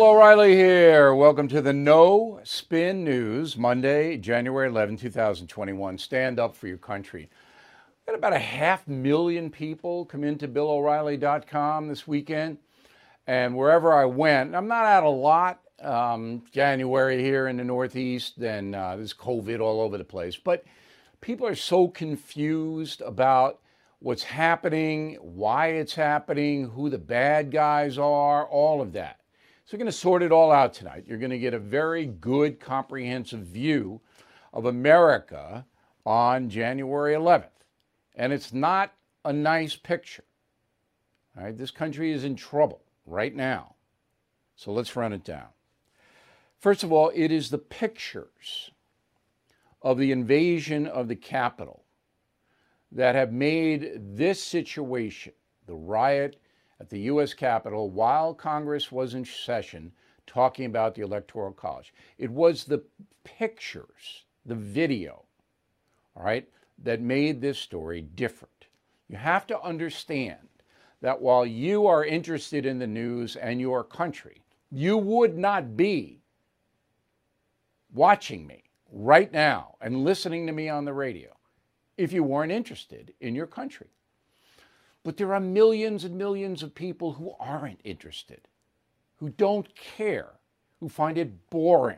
Bill O'Reilly here. Welcome to the No Spin News, Monday, January 11, 2021. Stand up for your country. Got about 500,000 people come into BillO'Reilly.com this weekend. And wherever I went, I'm not out a lot. January here in the Northeast, and there's COVID all over the place. But people are so confused about what's happening, why it's happening, who the bad guys are, all of that. So we're going to sort it all out tonight. You're going to get a very good, comprehensive view of America on January 11th. And it's not a nice picture. All right, this country is in trouble right now. So let's run it down. First of all, it is the pictures of the invasion of the Capitol that have made this situation, the riot at the U.S. Capitol, while Congress was in session, talking about the Electoral College. It was the pictures, the video, all right, that made this story different. You have to understand that while you are interested in the news and your country, you would not be watching me right now and listening to me on the radio if you weren't interested in your country. But there are millions and millions of people who aren't interested, who don't care, who find it boring.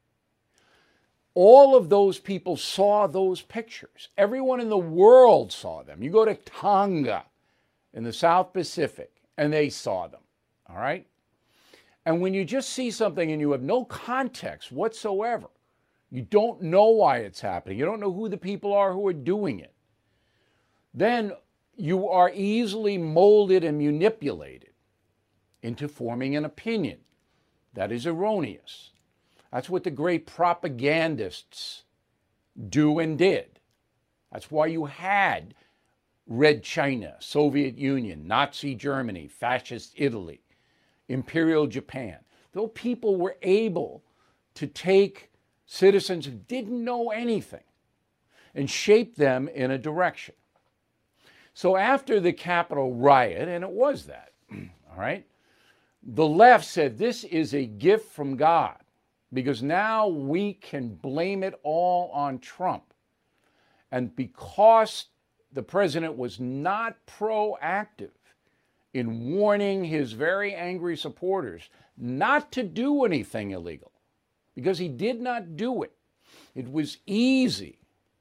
All of those people saw those pictures. Everyone in the world saw them. You go to Tonga in the South Pacific, and they saw them, all right? And when you just see something and you have no context whatsoever, you don't know why it's happening, you don't know who the people are who are doing it, then you are easily molded and manipulated into forming an opinion that is erroneous. That's what the great propagandists do and did. That's why you had Red China, Soviet Union, Nazi Germany, Fascist Italy, Imperial Japan. Those people were able to take citizens who didn't know anything and shape them in a direction. So after the Capitol riot, and it was that, all right, the left said this is a gift from God because now we can blame it all on Trump. And because the president was not proactive in warning his very angry supporters not to do anything illegal, because he did not do it, it was easy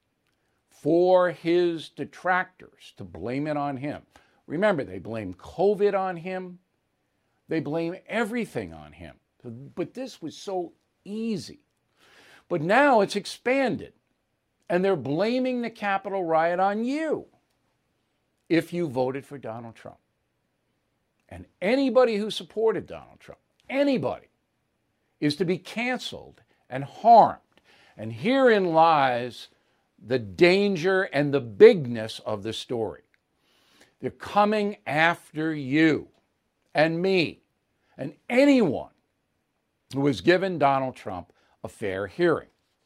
for his detractors to blame it on him. Remember, they blame COVID on him. They blame everything on him. But this was so easy. But now it's expanded, and they're blaming the Capitol riot on you if you voted for Donald Trump. And anybody who supported Donald Trump, anybody, is to be canceled and harmed. And herein lies the danger and the bigness of the story. They're coming after you and me and anyone who has given Donald Trump a fair hearing.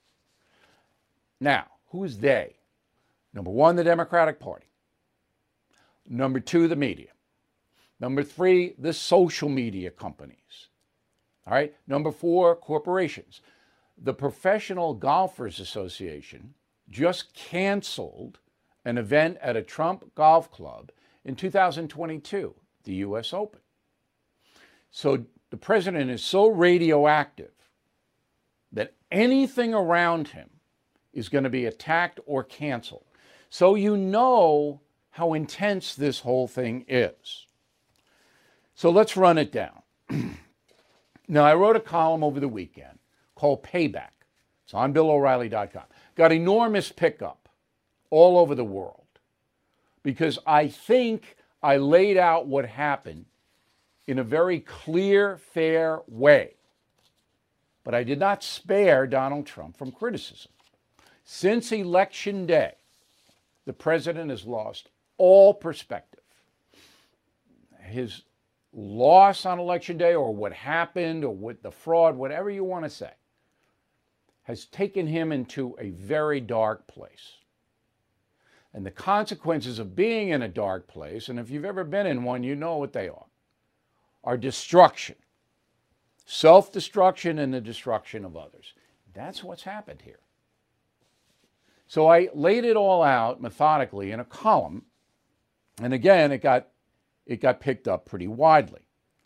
Now, who is they? Number one, the Democratic Party. Number two, the media. Number three, the social media companies. All right. Number four, corporations. The Professional Golfers Association just canceled an event at a Trump golf club in 2022, the U.S. Open. So the president is so radioactive that anything around him is going to be attacked or canceled. So you know how intense this whole thing is. So let's run it down. Now, I wrote a column over the weekend called Payback. It's on BillO'Reilly.com. Got enormous pickup all over the world because I think I laid out what happened in a very clear, fair way. But I did not spare Donald Trump from criticism. Since Election Day, the president has lost all perspective. His loss on Election Day, or what happened, or what the fraud, whatever you want to say, has taken him into a very dark place. And the consequences of being in a dark place, and if you've ever been in one, you know what they are destruction self-destruction and the destruction of others. That's what's happened here. So I laid it all out methodically in a column, and again, it got picked up pretty widely.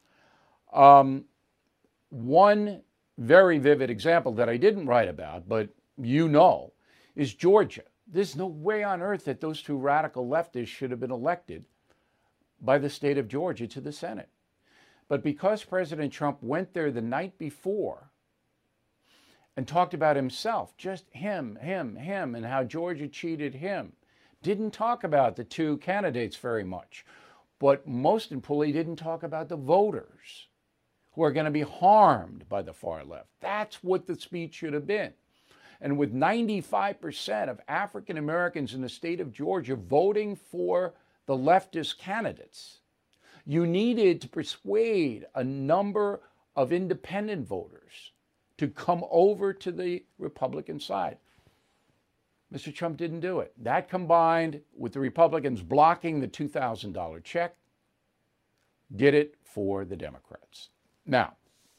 One very vivid example that I didn't write about, but you know, is Georgia. There's no way on earth that those two radical leftists should have been elected by the state of Georgia to the Senate. But because President Trump went there the night before and talked about himself, just him, and how Georgia cheated him, didn't talk about the two candidates very much, but most importantly, didn't talk about the voters who are going to be harmed by the far left. That's what the speech should have been. And with 95% of African Americans in the state of Georgia voting for the leftist candidates, you needed to persuade a number of independent voters to come over to the Republican side. Mr. Trump didn't do it. That combined with the Republicans blocking the $2,000 check did it for the Democrats. Now,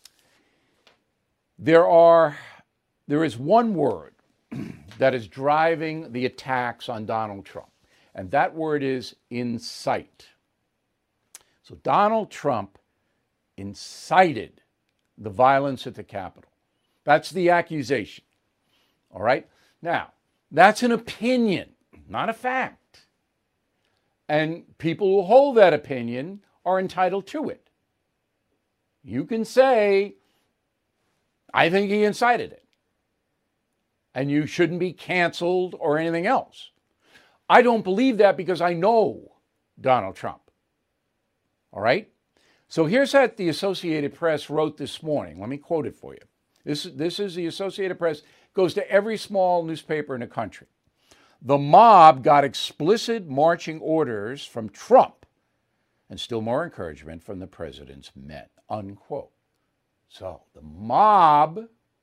there is one word that is driving the attacks on Donald Trump, and that word is incite. So Donald Trump incited the violence at the Capitol. That's the accusation. All right? Now, that's an opinion, not a fact. And people who hold that opinion are entitled to it. You can say, I think he incited it, and you shouldn't be canceled or anything else. I don't believe that because I know Donald Trump. All right? So here's what the Associated Press wrote this morning. Let me quote it for you. This is the Associated Press. Goes to every small newspaper in the country. The mob got explicit marching orders from Trump and still more encouragement from the president's men, unquote. So the mob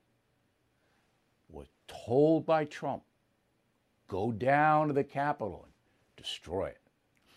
was told by Trump, go down to the Capitol and destroy it.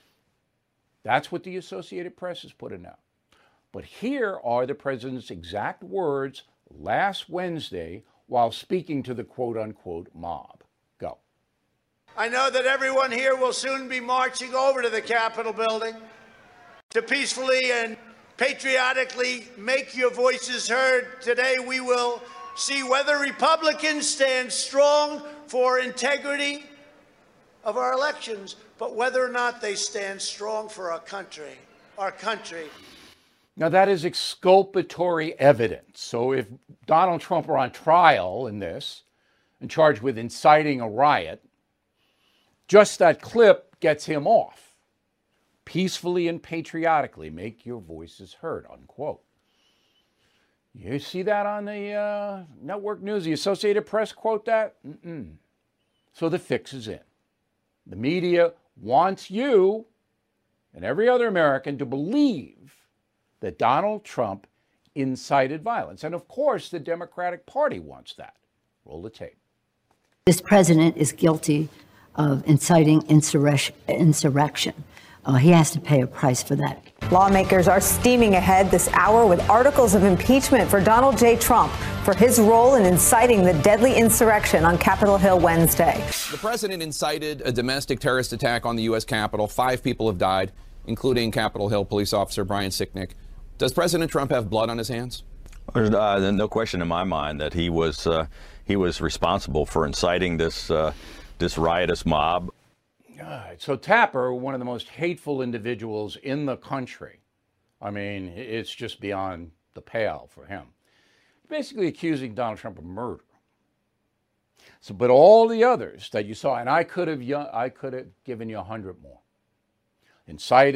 That's what the Associated Press is putting out. But here are the president's exact words last Wednesday while speaking to the quote-unquote mob. Go. I know that everyone here will soon be marching over to the Capitol building to peacefully and patriotically make your voices heard. Today we will see whether Republicans stand strong for integrity of our elections, but whether or not they stand strong for our country. Our country. Now, that is exculpatory evidence. So if Donald Trump were on trial in this and charged with inciting a riot, just that clip gets him off. Peacefully and patriotically make your voices heard, unquote. You see that on the network news? The Associated Press quote that? So the fix is in. The media wants you and every other American to believe that Donald Trump incited violence. And of course, the Democratic Party wants that. Roll the tape. This president is guilty of inciting insurrection. He has to pay a price for that. Lawmakers are steaming ahead this hour with articles of impeachment for Donald J. Trump for his role in inciting the deadly insurrection on Capitol Hill Wednesday. The president incited a domestic terrorist attack on the U.S. Capitol. 5 people have died, including Capitol Hill police officer Brian Sicknick. Does President Trump have blood on his hands? There's no question in my mind that he was responsible for inciting this riotous mob. So Tapper, one of the most hateful individuals in the country, I mean, it's just beyond the pale for him, basically accusing Donald Trump of murder. So, but all the others that you saw, and I could have given you 100 more. Incite.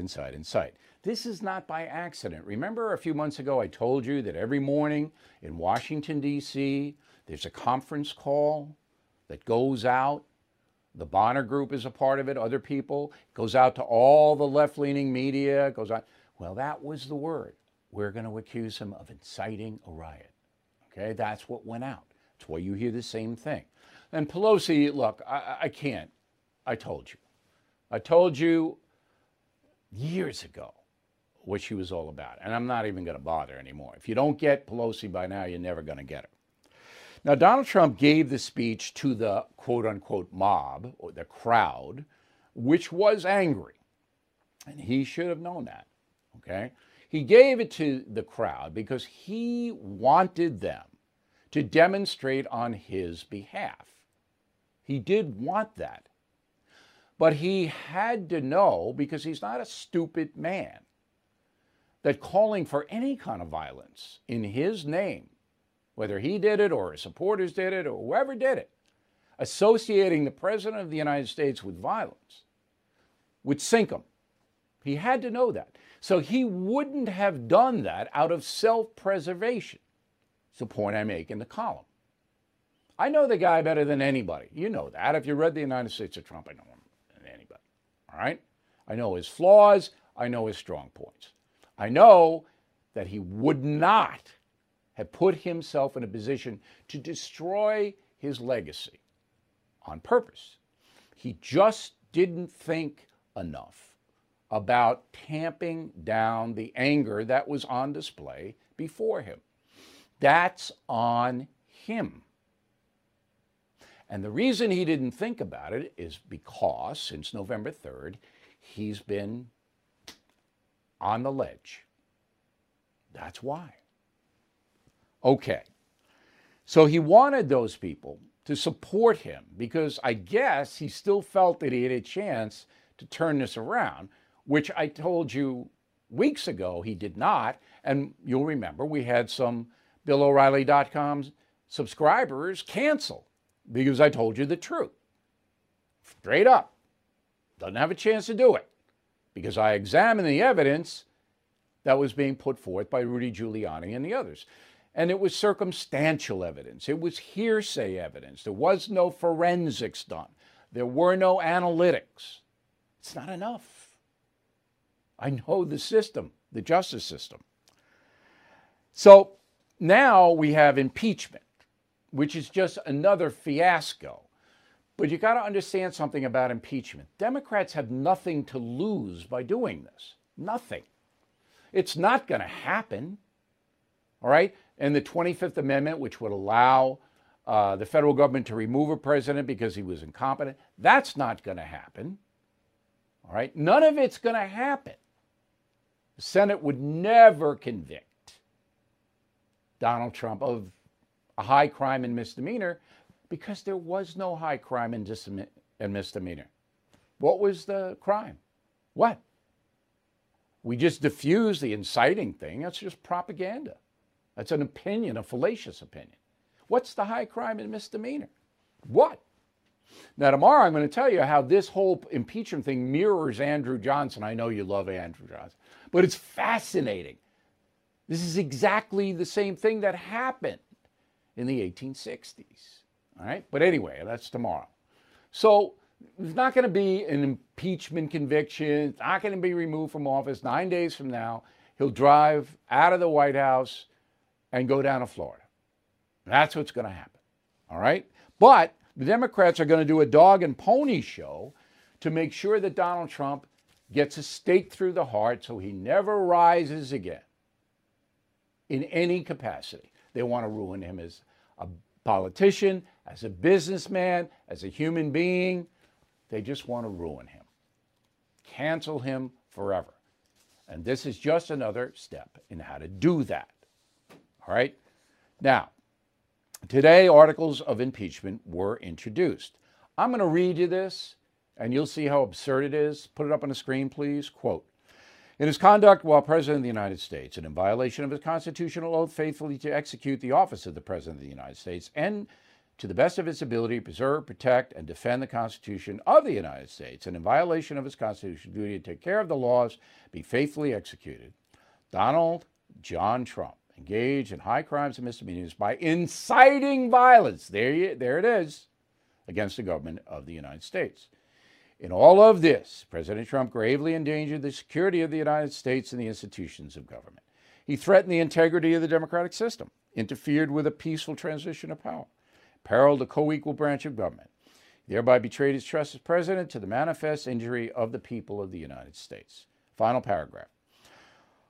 This is not by accident. Remember a few months ago I told you that every morning in Washington, D.C., there's a conference call that goes out. The Bonner Group is a part of it, other people. It goes out to all the left-leaning media. It goes out. Well, that was the word. We're going to accuse him of inciting a riot. Okay, that's what went out. That's why you hear the same thing. And Pelosi, look, I can't. I told you years ago what she was all about. And I'm not even going to bother anymore. If you don't get Pelosi by now, you're never going to get her. Now, Donald Trump gave the speech to the quote-unquote mob, or the crowd, which was angry. And he should have known that, okay? He gave it to the crowd because he wanted them to demonstrate on his behalf. He did want that. But he had to know, because he's not a stupid man, that calling for any kind of violence in his name, whether he did it or his supporters did it or whoever did it, associating the President of the United States with violence, would sink him. He had to know that. So he wouldn't have done that out of self-preservation. It's the point I make in the column. I know the guy better than anybody. You know that. If you read The United States of Trump, I know him better than anybody. All right? I know his flaws. I know his strong points. I know that he would not have put himself in a position to destroy his legacy on purpose. He just didn't think enough about tamping down the anger that was on display before him. That's on him. And the reason he didn't think about it is because since November 3rd, he's been on the ledge. That's why. Okay. So he wanted those people to support him because I guess he still felt that he had a chance to turn this around, which I told you weeks ago he did not. And you'll remember we had some BillO'Reilly.com subscribers cancel because I told you the truth. Straight up. Doesn't have a chance to do it because I examined the evidence that was being put forth by Rudy Giuliani and the others. And it was circumstantial evidence. It was hearsay evidence. There was no forensics done. There were no analytics. It's not enough. I know the system, the justice system. So now we have impeachment, which is just another fiasco. But you got to understand something about impeachment. Democrats have nothing to lose by doing this. Nothing. It's not going to happen. All right? And the 25th Amendment, which would allow the federal government to remove a president because he was incompetent, that's not going to happen. All right? None of it's going to happen. The Senate would never convict Donald Trump of a high crime and misdemeanor because there was no high crime and misdemeanor. What was the crime? What? We just diffused the inciting thing. That's just propaganda. That's an opinion, a fallacious opinion. What's the high crime and misdemeanor? What? Now, tomorrow I'm going to tell you how this whole impeachment thing mirrors Andrew Johnson. I know you love Andrew Johnson, but it's fascinating. This is exactly the same thing that happened in the 1860s. All right? But anyway, that's tomorrow. So there's not going to be an impeachment conviction. It's not going to be removed from office. 9 days from now, he'll drive out of the White House and go down to Florida. That's what's going to happen. All right? But the Democrats are going to do a dog and pony show to make sure that Donald Trump gets a stake through the heart so he never rises again in any capacity. They want to ruin him as a politician, as a businessman, as a human being. They just want to ruin him, cancel him forever. And this is just another step in how to do that. All right? Now, today, articles of impeachment were introduced. I'm going to read you this, and you'll see how absurd it is. Put it up on the screen, please. Quote, in his conduct while President of the United States and in violation of his constitutional oath faithfully to execute the office of the President of the United States and to the best of his ability to preserve, protect, and defend the Constitution of the United States and in violation of his constitutional duty to take care of the laws be faithfully executed, Donald John Trump engaged in high crimes and misdemeanors by inciting violence, there it is, against the government of the United States. In all of this, President Trump gravely endangered the security of the United States and the institutions of government. He threatened the integrity of the democratic system, interfered with a peaceful transition of power, periled a co-equal branch of government, thereby betrayed his trust as president to the manifest injury of the people of the United States. Final paragraph.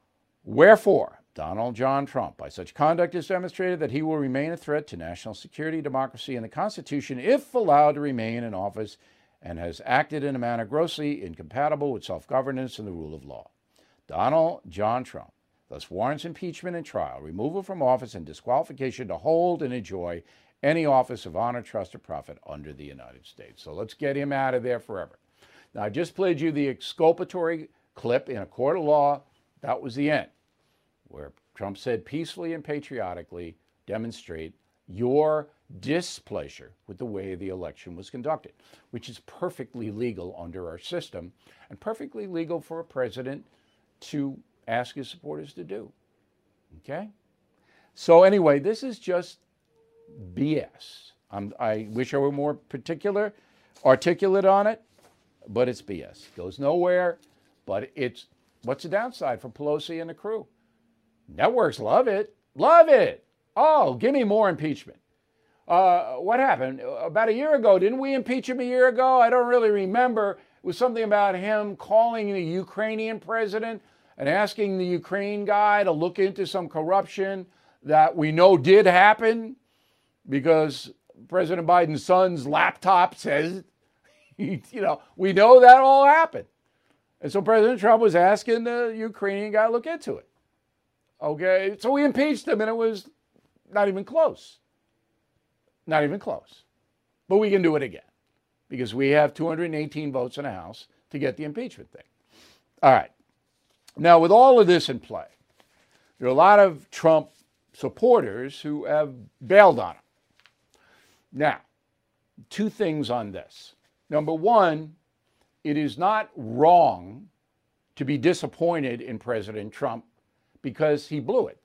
Wherefore, Donald John Trump, by such conduct, has demonstrated that he will remain a threat to national security, democracy, and the Constitution if allowed to remain in office, and has acted in a manner grossly incompatible with self-governance and the rule of law. Donald John Trump thus warrants impeachment and trial, removal from office, and disqualification to hold and enjoy any office of honor, trust, or profit under the United States. So let's get him out of there forever. Now, I just played you the exculpatory clip in a court of law. That was the end, where Trump said peacefully and patriotically demonstrate your displeasure with the way the election was conducted, which is perfectly legal under our system and perfectly legal for a president to ask his supporters to do. Okay? So anyway, this is just BS. I wish I were more articulate on it, but it's BS. It goes nowhere, but it's, what's the downside for Pelosi and the crew? Networks love it. Love it. Oh, give me more impeachment. What happened? About a year ago, didn't we impeach him a year ago? I don't really remember. It was something about him calling the Ukrainian president and asking the Ukraine guy to look into some corruption that we know did happen because President Biden's son's laptop says, we know that all happened. And so President Trump was asking the Ukrainian guy to look into it. Okay, so we impeached him and it was not even close. Not even close. But we can do it again because we have 218 votes in the House to get the impeachment thing. All right. Now, with all of this in play, there are a lot of Trump supporters who have bailed on him. Now, two things on this. Number one, it is not wrong to be disappointed in President Trump because he blew it.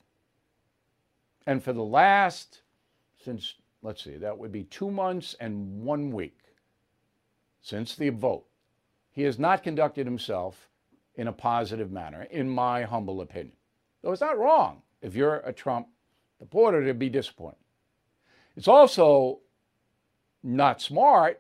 And for the last, since, let's see, that would be 2 months and 1 week since the vote, he has not conducted himself in a positive manner, in my humble opinion. Though it's not wrong if you're a Trump supporter to be disappointed. It's also not smart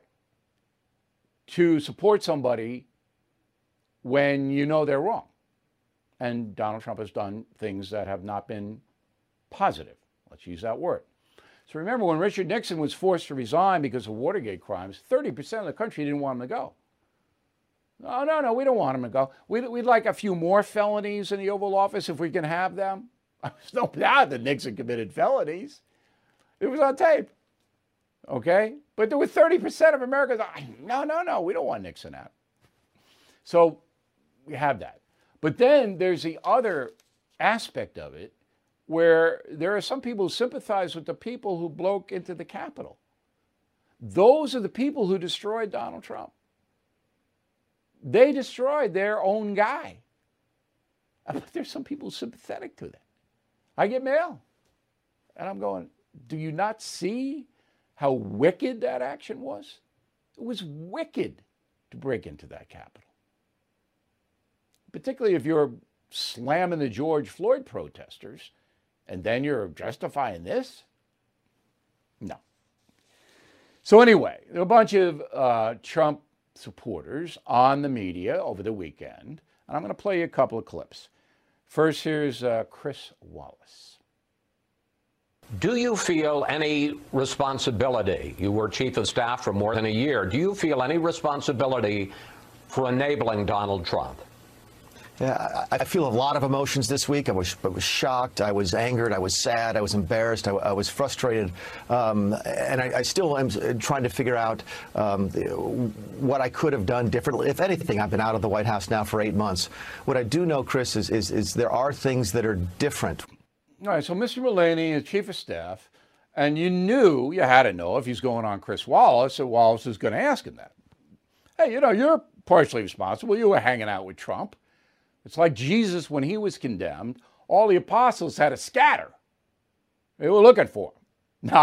to support somebody when you know they're wrong. And Donald Trump has done things that have not been positive. Let's use that word. So remember, when Richard Nixon was forced to resign because of Watergate crimes, 30% of the country didn't want him to go. No, we don't want him to go. We'd like a few more felonies in the Oval Office if we can have them. There's no doubt that Nixon committed felonies. It was on tape. Okay? But there were 30% of Americans, no, we don't want Nixon out. So we have that. But then there's the other aspect of it where there are some people who sympathize with the people who broke into the Capitol. Those are the people who destroyed Donald Trump. They destroyed their own guy. But there's some people sympathetic to that. I get mail. And I'm going, do you not see how wicked that action was? It was wicked to break into that Capitol. Particularly if you're slamming the George Floyd protesters and then you're justifying this? No. So anyway, there are a bunch of Trump supporters on the media over the weekend, and I'm going to play you a couple of clips. First, here's Chris Wallace. Do you feel any responsibility? You were chief of staff for more than a year. Do you feel any responsibility for enabling Donald Trump? Yeah, I feel a lot of emotions this week. I was shocked. I was angered. I was sad. I was embarrassed. I was frustrated. And I still am trying to figure out what I could have done differently. If anything, I've been out of the White House now for 8 months. What I do know, Chris, is there are things that are different. All right, so Mr. Mulaney is chief of staff, and you had to know if he's going on Chris Wallace, that Wallace is going to ask him that. Hey, you're partially responsible. You were hanging out with Trump. It's like Jesus, when he was condemned, all the apostles had to scatter. They were looking for him. Now,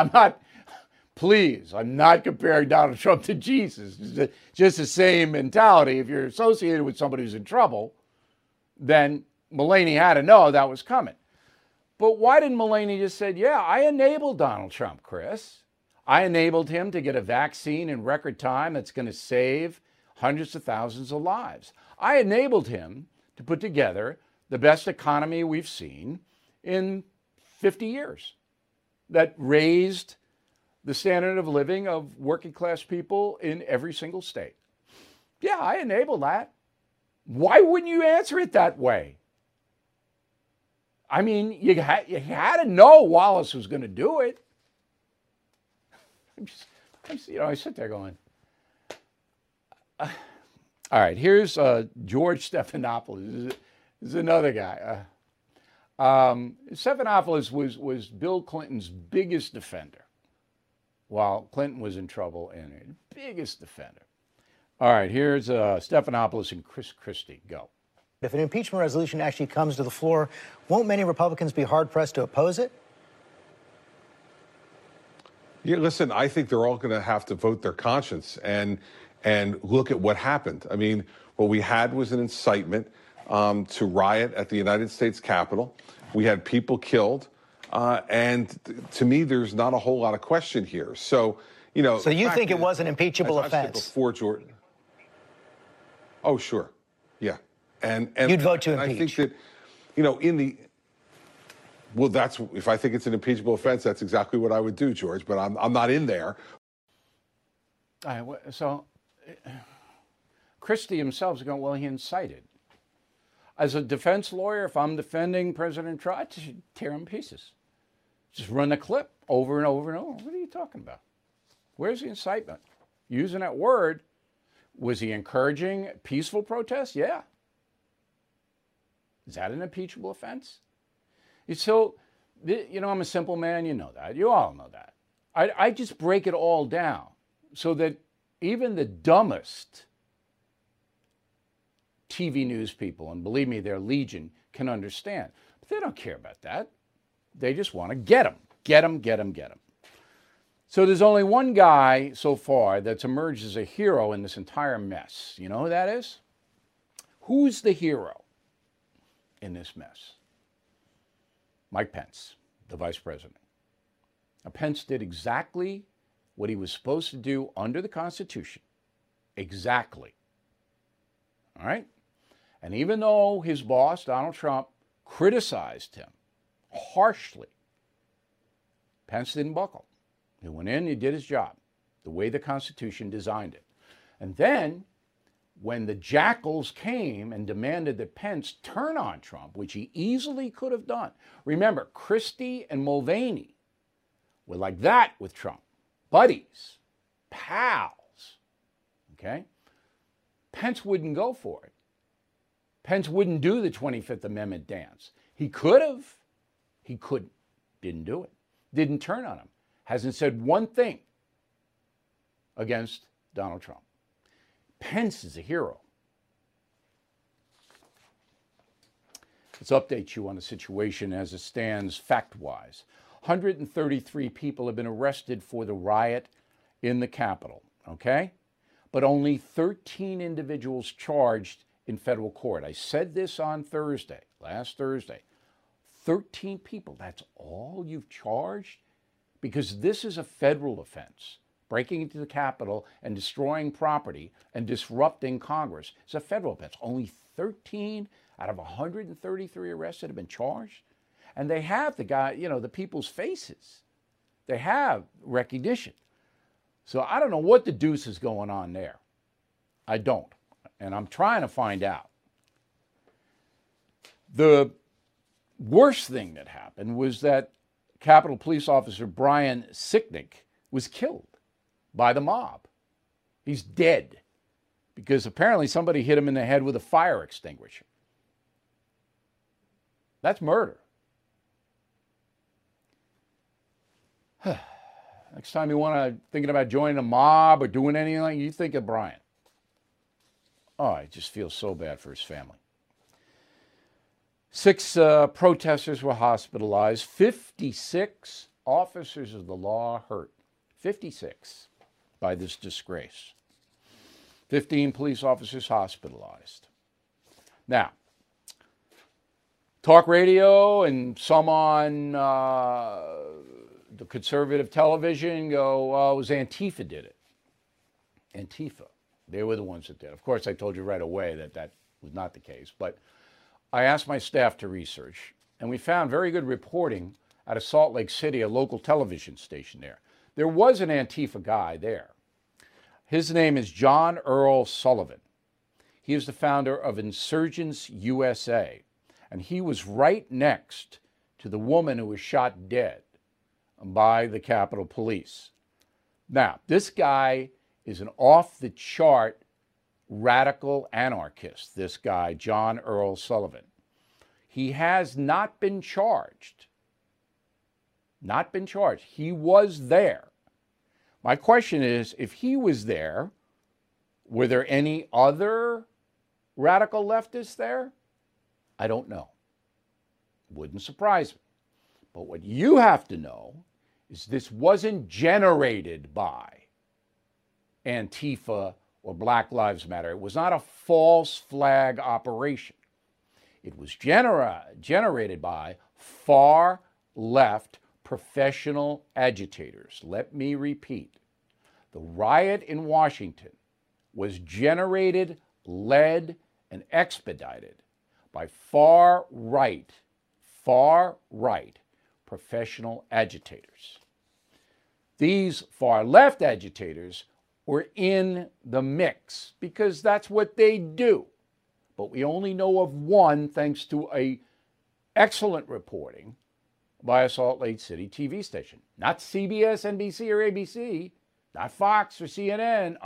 I'm not comparing Donald Trump to Jesus. It's just the same mentality. If you're associated with somebody who's in trouble, then Mulaney had to know that was coming. But why didn't Mulaney just say, yeah, I enabled Donald Trump, Chris. I enabled him to get a vaccine in record time that's going to save hundreds of thousands of lives. I enabled him to put together the best economy we've seen in 50 years, that raised the standard of living of working class people in every single state. Yeah, I enable that. Why wouldn't you answer it that way? I mean, you had to know Wallace was going to do it. I sit there going, all right, here's George Stephanopoulos. This is another guy. Stephanopoulos was Bill Clinton's biggest defender while Clinton was in trouble, and biggest defender. All right, here's Stephanopoulos and Chris Christie. Go. If an impeachment resolution actually comes to the floor, won't many Republicans be hard-pressed to oppose it? Yeah, listen, I think they're all going to have to vote their conscience and look at what happened. I mean, what we had was an incitement to riot at the United States Capitol. We had people killed. And to me, there's not a whole lot of question here. So, you know. So you think it was an impeachable offense? Before Jordan. Oh, sure. Yeah. And you'd vote to impeach. I think that, you know, well, that's, if I think it's an impeachable offense, that's exactly what I would do, George, but I'm not in there. So Christie himself is going, well, he incited. As a defense lawyer, if I'm defending President Trump, I just tear him to pieces. Just run the clip over and over and over. What are you talking about? Where's the incitement? Using that word, was he encouraging peaceful protests? Yeah. Is that an impeachable offense? So, you know, I'm a simple man. You know that. You all know that. I just break it all down so that even the dumbest TV news people, and believe me, they're legion, can understand. But they don't care about that. They just want to get them. Get them, get them, get them. So there's only one guy so far that's emerged as a hero in this entire mess. You know who that is? Who's the hero in this mess? Mike Pence, the vice president. Now, Pence did exactly what he was supposed to do under the Constitution. Exactly. All right? And even though his boss, Donald Trump, criticized him harshly, Pence didn't buckle. He went in, he did his job, the way the Constitution designed it. And then, when the jackals came and demanded that Pence turn on Trump, which he easily could have done. Remember, Christie and Mulvaney were like that with Trump. Buddies, pals, okay? Pence wouldn't go for it. Pence wouldn't do the 25th Amendment dance. He could have. He couldn't. Didn't do it. Didn't turn on him. Hasn't said one thing against Donald Trump. Pence is a hero. Let's update you on the situation as it stands fact-wise. 133 people have been arrested for the riot in the Capitol, okay? But only 13 individuals charged in federal court. I said this on Thursday, last Thursday. 13 people, that's all you've charged? Because this is a federal offense. Breaking into the Capitol and destroying property and disrupting Congress is a federal offense. Only 13 out of 133 arrested have been charged. And they have the guy, you know, the people's faces. They have recognition. So I don't know what the deuce is going on there. I don't. And I'm trying to find out. The worst thing that happened was that Capitol Police Officer Brian Sicknick was killed by the mob. He's dead because apparently somebody hit him in the head with a fire extinguisher. That's murder. Next time you want to thinking about joining a mob or doing anything like that, you think of Brian. Oh, I just feel so bad for his family. 6 protesters were hospitalized. 56 officers of the law hurt. 56 by this disgrace. 15 police officers hospitalized. Now, talk radio and some on the conservative television go, it was Antifa did it. Antifa. They were the ones that did it. Of course, I told you right away that that was not the case. But I asked my staff to research, and we found very good reporting out of Salt Lake City, a local television station there. There was an Antifa guy there. His name is John Earl Sullivan. He is the founder of Insurgents USA, and he was right next to the woman who was shot dead by the Capitol Police. Now, this guy is an off-the-chart radical anarchist, this guy, John Earl Sullivan. He has not been charged. Not been charged. He was there. My question is, if he was there, were there any other radical leftists there? I don't know. Wouldn't surprise me. But what you have to know is this wasn't generated by Antifa or Black Lives Matter. It was not a false flag operation. It was generated by far left professional agitators. Let me repeat. The riot in Washington was generated, led, and expedited by far right professional agitators. These far left agitators were in the mix because that's what they do. But we only know of one thanks to an excellent reporting by a Salt Lake City TV station. Not CBS, NBC, or ABC, not Fox or CNN,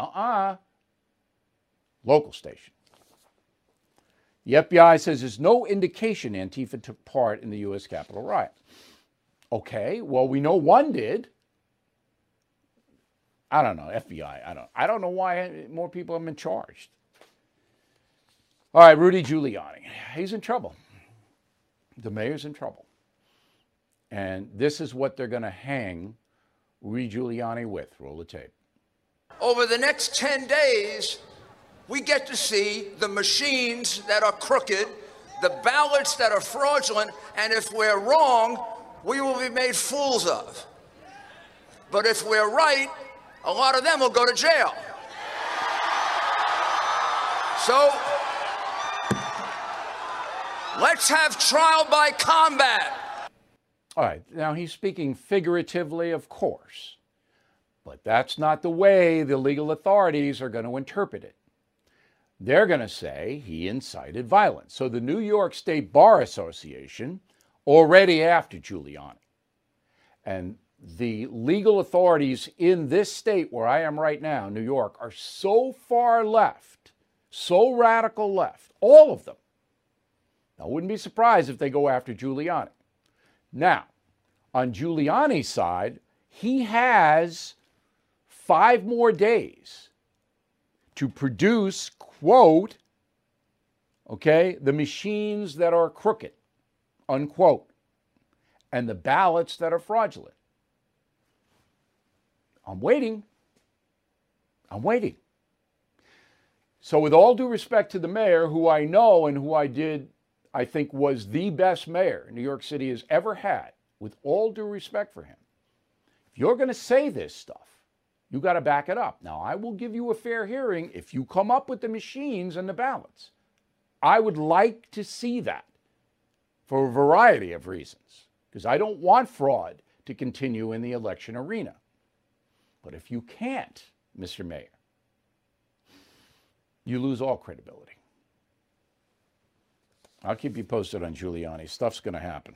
local station. The FBI says there's no indication Antifa took part in the U.S. Capitol riot. Okay, well, we know one did. I don't know, FBI, I don't know why more people have been charged. All right, Rudy Giuliani, he's in trouble. The mayor's in trouble. And this is what they're going to hang Rudy Giuliani with. Roll the tape. Over the next 10 days, we get to see the machines that are crooked, the ballots that are fraudulent, and if we're wrong, we will be made fools of. But if we're right, a lot of them will go to jail. So, let's have trial by combat. All right, now he's speaking figuratively, of course, but that's not the way the legal authorities are going to interpret it. They're going to say he incited violence. So the New York State Bar Association, already after Giuliani, and the legal authorities in this state where I am right now, New York, are so far left, so radical left, all of them. I wouldn't be surprised if they go after Giuliani. Now, on Giuliani's side, he has 5 more days to produce, quote, okay, the machines that are crooked, unquote, and the ballots that are fraudulent. I'm waiting. So with all due respect to the mayor, who I know and who I think was the best mayor New York City has ever had, with all due respect for him, if you're going to say this stuff, you got to back it up. Now, I will give you a fair hearing if you come up with the machines and the ballots. I would like to see that for a variety of reasons, because I don't want fraud to continue in the election arena. But if you can't, Mr. Mayor, you lose all credibility. I'll keep you posted on Giuliani. Stuff's going to happen.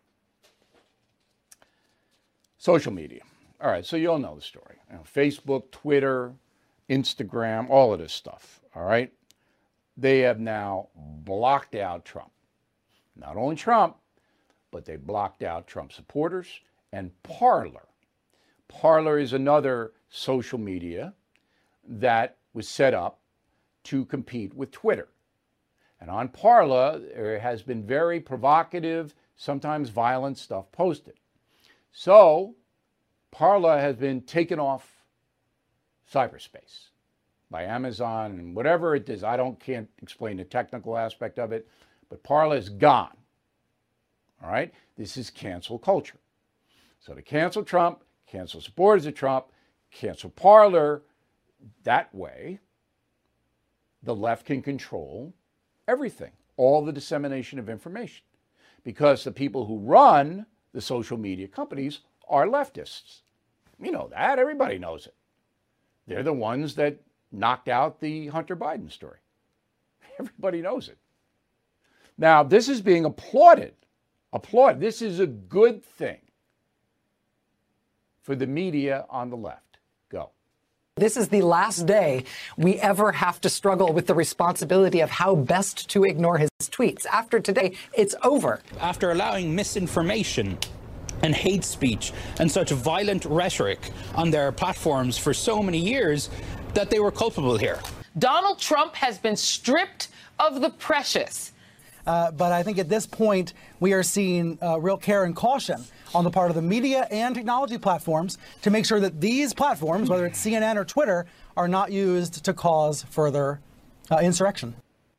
Social media. All right, so you all know the story. You know, Facebook, Twitter, Instagram, all of this stuff, all right? They have now blocked out Trump. Not only Trump, but they blocked out Trump supporters and Parler. Parler is another social media that was set up to compete with Twitter. And on Parler, there has been very provocative, sometimes violent stuff posted. So Parler has been taken off cyberspace by Amazon and whatever it is. Can't explain the technical aspect of it, but Parler is gone. All right? This is cancel culture. So to cancel Trump, cancel supporters of Trump, cancel Parler, that way the left can control everything, all the dissemination of information, because the people who run the social media companies are leftists. You know that. Everybody knows it. They're the ones that knocked out the Hunter Biden story. Everybody knows it. Now, this is being applauded. This is a good thing for the media on the left. Go. This is the last day we ever have to struggle with the responsibility of how best to ignore his tweets. After today, it's over. After allowing misinformation and hate speech and such violent rhetoric on their platforms for so many years, that they were culpable here. Donald Trump has been stripped of the precious. But I think at this point, we are seeing real care and caution on the part of the media and technology platforms to make sure that these platforms, whether it's CNN or Twitter, are not used to cause further insurrection.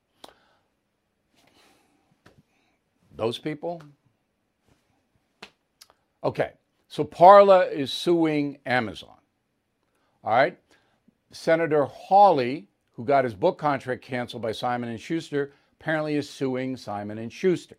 Those people? Okay, so Parler is suing Amazon. All right? Senator Hawley, who got his book contract canceled by Simon & Schuster, apparently is suing Simon & Schuster.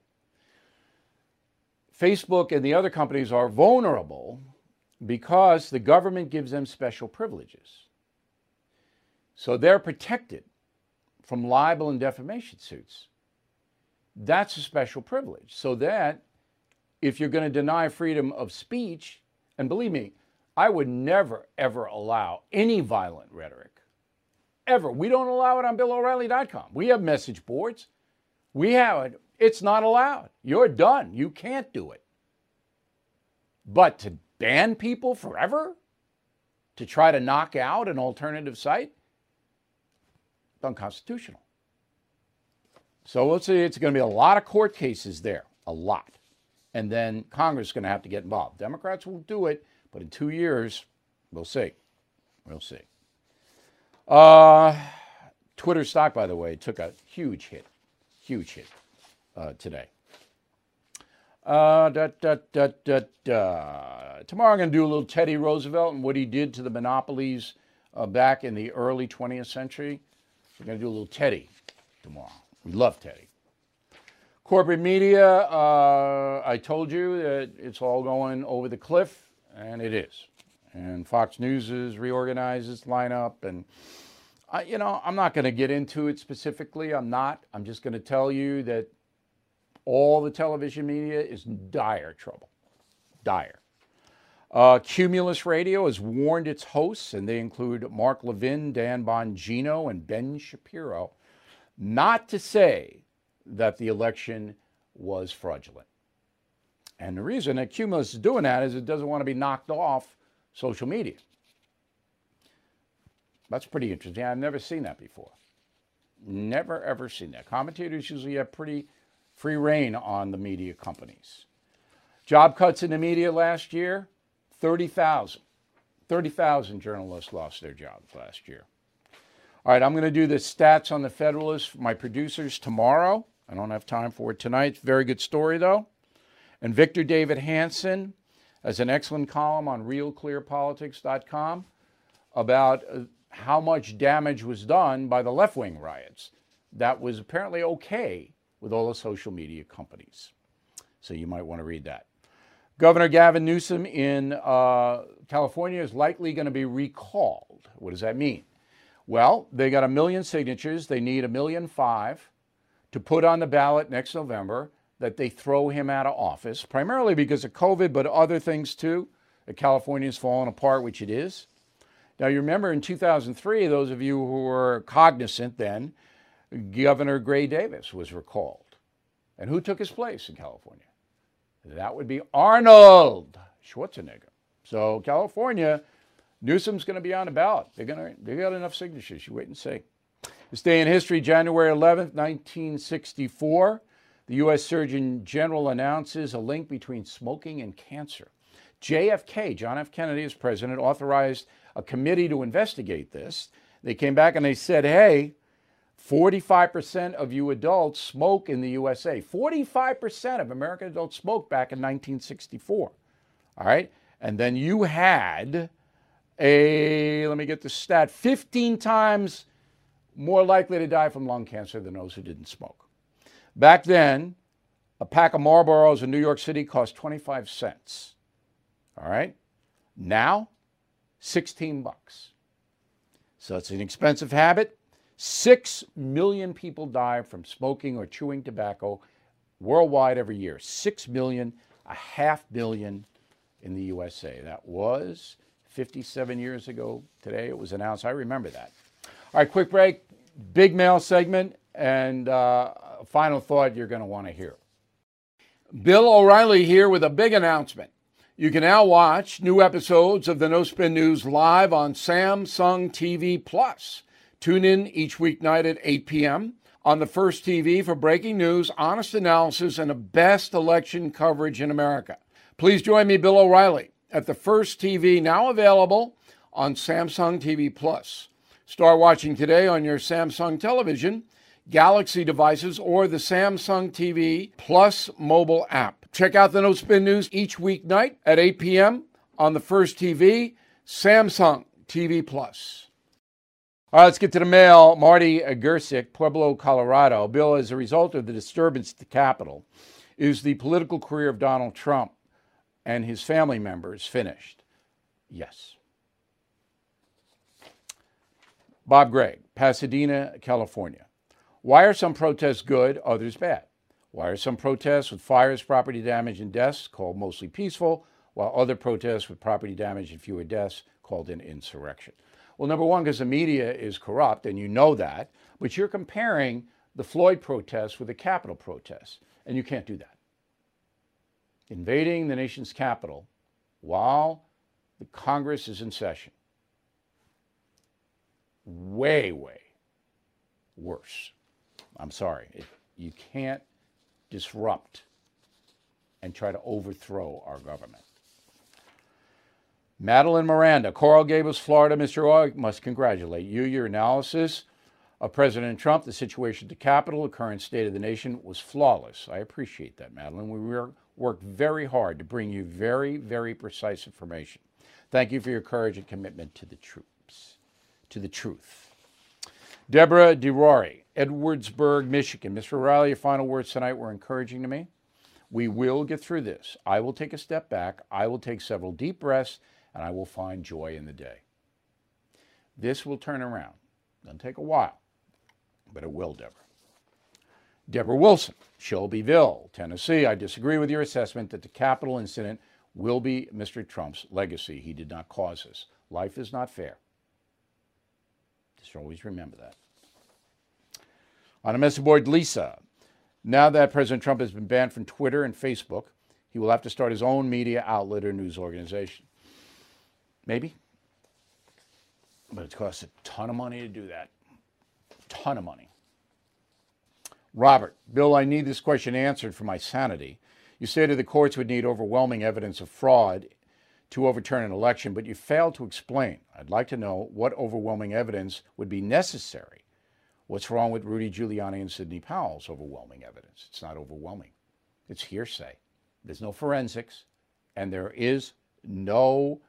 Facebook and the other companies are vulnerable because the government gives them special privileges. So they're protected from libel and defamation suits. That's a special privilege. So that if you're going to deny freedom of speech, and believe me, I would never, ever allow any violent rhetoric. Ever. We don't allow it on BillO'Reilly.com. We have message boards. We have it. It's not allowed. You're done. You can't do it. But to ban people forever? To try to knock out an alternative site? It's unconstitutional. So let's say it's going to be a lot of court cases there. A lot. And then Congress is going to have to get involved. Democrats will do it, but in 2 years, we'll see. We'll see. Twitter stock, by the way, took a huge hit today. Tomorrow I'm going to do a little Teddy Roosevelt and what he did to the monopolies back in the early 20th century. We're going to do a little Teddy tomorrow. We love Teddy. Corporate media, I told you that it's all going over the cliff, and it is. And Fox News has reorganized its lineup, and I'm not going to get into it specifically. I'm not. I'm just going to tell you that all the television media is in dire trouble. Dire. Cumulus Radio has warned its hosts, and they include Mark Levin, Dan Bongino, and Ben Shapiro, not to say that the election was fraudulent. And the reason that Cumulus is doing that is it doesn't want to be knocked off social media. That's pretty interesting. I've never seen that before. Never, ever seen that. Commentators usually have pretty free reign on the media companies. Job cuts in the media last year, 30,000. 30,000 journalists lost their jobs last year. All right, I'm going to do the stats on the Federalist for my producers tomorrow. I don't have time for it tonight. Very good story, though. And Victor David Hanson has an excellent column on realclearpolitics.com about how much damage was done by the left-wing riots. That was apparently okay with all the social media companies. So you might want to read that. Governor Gavin Newsom in California is likely going to be recalled. What does that mean? Well, they got 1 million signatures. They need 1.5 million to put on the ballot next November that they throw him out of office, primarily because of COVID, but other things too. California's fallen apart, which it is. Now, you remember in 2003, those of you who were cognizant then, Governor Gray Davis was recalled. And who took his place in California? That would be Arnold Schwarzenegger. So California, Newsom's going to be on the ballot. They got enough signatures. You wait and see. This day in history, January 11th, 1964, the U.S. Surgeon General announces a link between smoking and cancer. JFK, John F. Kennedy, as president, authorized a committee to investigate this. They came back and they said, hey, 45% of you adults smoke in the USA. 45% of American adults smoked back in 1964. All right? And then you had let me get the stat, 15 times more likely to die from lung cancer than those who didn't smoke. Back then, a pack of Marlboros in New York City cost 25 cents. All right? Now, 16 bucks. So it's an expensive habit. 6 million people die from smoking or chewing tobacco worldwide every year. 6 million, 500 million in the USA. That was 57 years ago today. It was announced. I remember that. All right, quick break. Big mail segment and final thought you're going to want to hear. Bill O'Reilly here with a big announcement. You can now watch new episodes of the No Spin News live on Samsung TV Plus. Tune in each weeknight at 8 p.m. on the First TV for breaking news, honest analysis, and the best election coverage in America. Please join me, Bill O'Reilly, at the First TV, now available on Samsung TV Plus. Start watching today on your Samsung television, Galaxy devices, or the Samsung TV Plus mobile app. Check out the No Spin News each weeknight at 8 p.m. on the First TV, Samsung TV Plus. All right, let's get to the mail. Marty Gersick, Pueblo, Colorado. Bill, as a result of the disturbance at the Capitol, is the political career of Donald Trump and his family members finished? Yes. Bob Gregg, Pasadena, California. Why are some protests good, others bad? Why are some protests with fires, property damage, and deaths called mostly peaceful, while other protests with property damage and fewer deaths called an insurrection? Well, number one, because the media is corrupt, and you know that, but you're comparing the Floyd protests with the Capitol protests, and you can't do that. Invading the nation's capital while the Congress is in session. Way, way worse. I'm sorry. You can't disrupt and try to overthrow our government. Madeline Miranda, Coral Gables, Florida. Mr. Roy, must congratulate you. Your analysis of President Trump, the situation at the Capitol, the current state of the nation was flawless. I appreciate that, Madeline. We worked very hard to bring you very, very precise information. Thank you for your courage and commitment to the truth. Deborah DeRory, Edwardsburg, Michigan. Mr. O'Reilly, your final words tonight were encouraging to me. We will get through this. I will take a step back. I will take several deep breaths, and I will find joy in the day. This will turn around. It'll take a while, but it will, Deborah. Deborah Wilson, Shelbyville, Tennessee. I disagree with your assessment that the Capitol incident will be Mr. Trump's legacy. He did not cause this. Life is not fair. Just always remember that. On a message board, Lisa. Now that President Trump has been banned from Twitter and Facebook, he will have to start his own media outlet or news organization. Maybe. But it costs a ton of money to do that. Ton of money. Robert, Bill, I need this question answered for my sanity. You stated the courts would need overwhelming evidence of fraud to overturn an election, but you failed to explain. I'd like to know what overwhelming evidence would be necessary. What's wrong with Rudy Giuliani and Sidney Powell's overwhelming evidence? It's not overwhelming. It's hearsay. There's no forensics, and there is no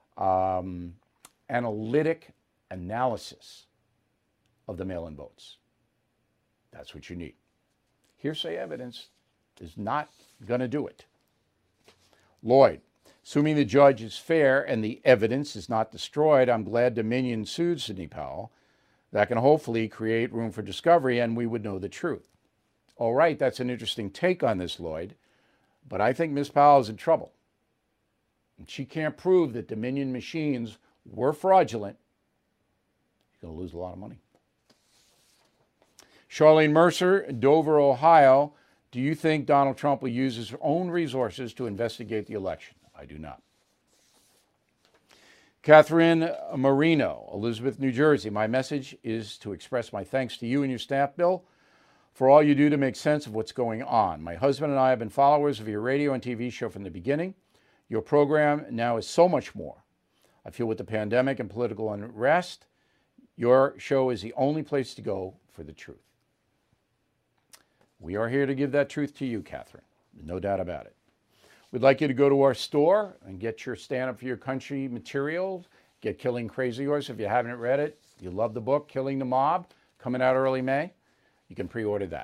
analytic analysis of the mail-in votes. That's what you need. Hearsay evidence is not going to do it. Lloyd, assuming the judge is fair and the evidence is not destroyed, I'm glad Dominion sued Sidney Powell. That can hopefully create room for discovery and we would know the truth. All right, that's an interesting take on this, Lloyd, but I think Ms. Powell is in trouble. And she can't prove that Dominion machines were fraudulent. She's going to lose a lot of money. Charlene Mercer, Dover, Ohio. Do you think Donald Trump will use his own resources to investigate the election? I do not. Catherine Marino, Elizabeth, New Jersey. My message is to express my thanks to you and your staff, Bill, for all you do to make sense of what's going on. My husband and I have been followers of your radio and TV show from the beginning. Your program now is so much more. I feel with the pandemic and political unrest, your show is the only place to go for the truth. We are here to give that truth to you, Catherine. No doubt about it. We'd like you to go to our store and get your Stand Up for Your Country material. Get Killing Crazy Horse if you haven't read it. You love the book, Killing the Mob, coming out early May. You can pre-order that.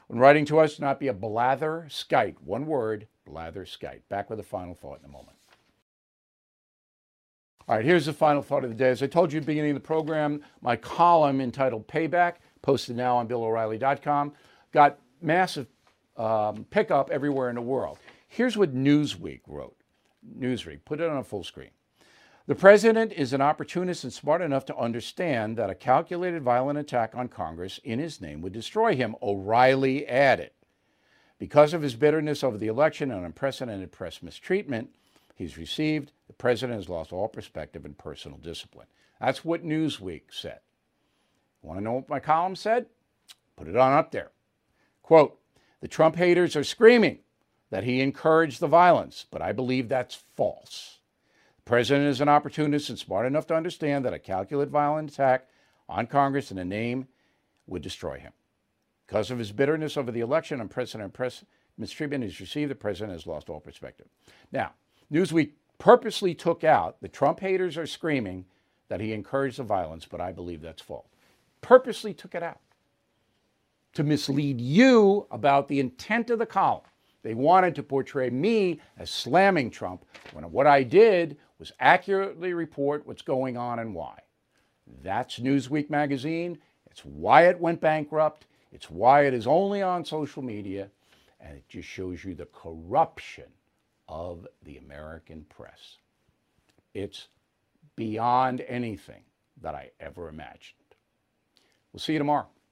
When writing to us, do not be a blatherskite. One word, blatherskite. Back with a final thought in a moment. All right, here's the final thought of the day. As I told you at the beginning of the program, my column entitled Payback, posted now on BillO'Reilly.com, got massive pickup everywhere in the world. Here's what Newsweek wrote. Newsweek, put it on a full screen. The president is an opportunist and smart enough to understand that a calculated violent attack on Congress in his name would destroy him, O'Reilly added. Because of his bitterness over the election and unprecedented press mistreatment he's received, the president has lost all perspective and personal discipline. That's what Newsweek said. Want to know what my column said? Put it on up there. Quote, the Trump haters are screaming that he encouraged the violence, but I believe that's false. The president is an opportunist and smart enough to understand that a calculated violent attack on Congress in a name would destroy him. Because of his bitterness over the election and unprecedented press mistreatment he's received, the president has lost all perspective. Now, Newsweek purposely took out the Trump haters are screaming that he encouraged the violence, but I believe that's false. Purposely took it out to mislead you about the intent of the column. They wanted to portray me as slamming Trump when what I did was accurately report what's going on and why. That's Newsweek magazine. It's why it went bankrupt. It's why it is only on social media. And it just shows you the corruption of the American press. It's beyond anything that I ever imagined. We'll see you tomorrow.